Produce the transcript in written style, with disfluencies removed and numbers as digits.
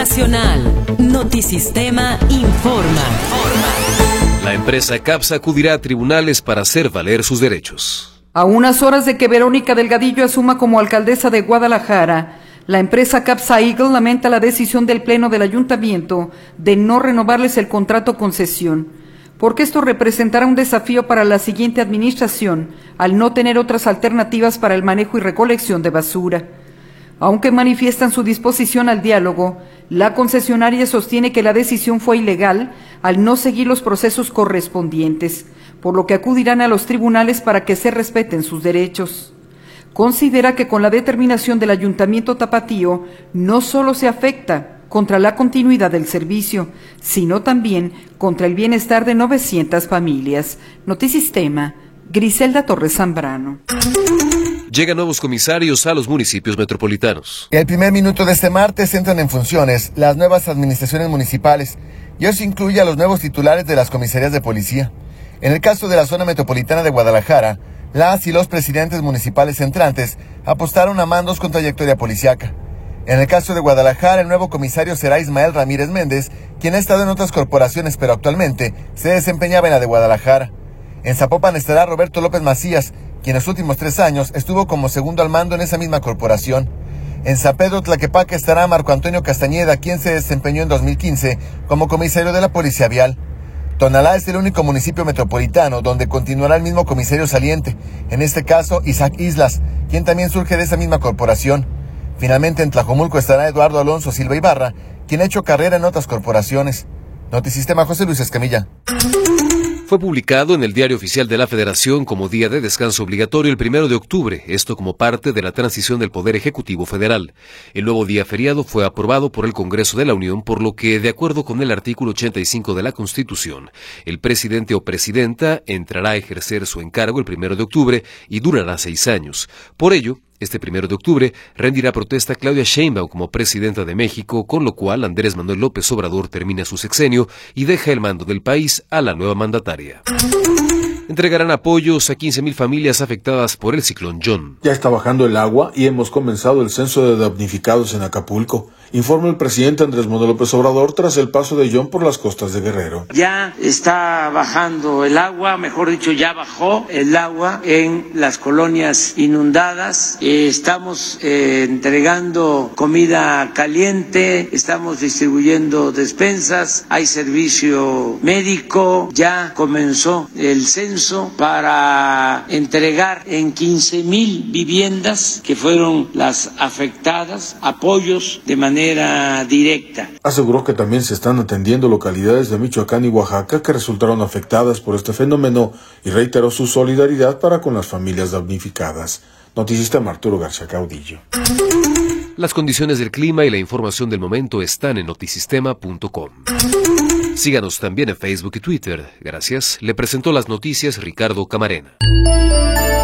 Nacional. Notisistema informa. La empresa CAPS acudirá a tribunales para hacer valer sus derechos. A unas horas de que Verónica Delgadillo asuma como alcaldesa de Guadalajara, la empresa CAPS Eagle lamenta la decisión del Pleno del Ayuntamiento de no renovarles el contrato concesión, porque esto representará un desafío para la siguiente administración al no tener otras alternativas para el manejo y recolección de basura. Aunque manifiestan su disposición al diálogo, la concesionaria sostiene que la decisión fue ilegal al no seguir los procesos correspondientes, por lo que acudirán a los tribunales para que se respeten sus derechos. Considera que con la determinación del Ayuntamiento tapatío no solo se afecta contra la continuidad del servicio, sino también contra el bienestar de 900 familias. Notisistema, Griselda Torres Zambrano. Llegan nuevos comisarios a los municipios metropolitanos. El primer minuto de este martes entran en funciones las nuevas administraciones municipales y eso incluye a los nuevos titulares de las comisarías de policía. En el caso de la zona metropolitana de Guadalajara, las y los presidentes municipales entrantes apostaron a mandos con trayectoria policíaca. En el caso de Guadalajara, el nuevo comisario será Ismael Ramírez Méndez, quien ha estado en otras corporaciones, pero actualmente se desempeñaba en la de Guadalajara. En Zapopan estará Roberto López Macías, quien en los últimos 3 años estuvo como segundo al mando en esa misma corporación. En San Pedro Tlaquepaque estará Marco Antonio Castañeda, quien se desempeñó en 2015 como comisario de la Policía Vial. Tonalá es el único municipio metropolitano donde continuará el mismo comisario saliente, en este caso Isaac Islas, quien también surge de esa misma corporación. Finalmente en Tlajomulco estará Eduardo Alonso Silva Ibarra, quien ha hecho carrera en otras corporaciones. Notisistema, José Luis Escamilla. Fue publicado en el Diario Oficial de la Federación como día de descanso obligatorio el 1 de octubre, esto como parte de la transición del Poder Ejecutivo Federal. El nuevo día feriado fue aprobado por el Congreso de la Unión, por lo que, de acuerdo con el artículo 85 de la Constitución, el presidente o presidenta entrará a ejercer su encargo el 1 de octubre y durará 6 años. Por ello, este 1 de octubre rendirá protesta Claudia Sheinbaum como presidenta de México, con lo cual Andrés Manuel López Obrador termina su sexenio y deja el mando del país a la nueva mandataria. Entregarán apoyos a 15,000 familias afectadas por el ciclón John. Ya está bajando el agua y hemos comenzado el censo de damnificados en Acapulco, informa el presidente Andrés Manuel López Obrador tras el paso de John por las costas de Guerrero. Ya está bajando el agua, mejor dicho, ya bajó el agua en las colonias inundadas. Estamos entregando comida caliente, estamos distribuyendo despensas, hay servicio médico, ya comenzó el censo para entregar en 15,000 viviendas que fueron las afectadas apoyos de manera directa. Aseguró que también se están atendiendo localidades de Michoacán y Oaxaca que resultaron afectadas por este fenómeno y reiteró su solidaridad para con las familias damnificadas. Notisistema, Arturo García Caudillo. Las condiciones del clima y la información del momento están en notisistema.com. Síganos también en Facebook y Twitter. Gracias. Le presentó las noticias Ricardo Camarena.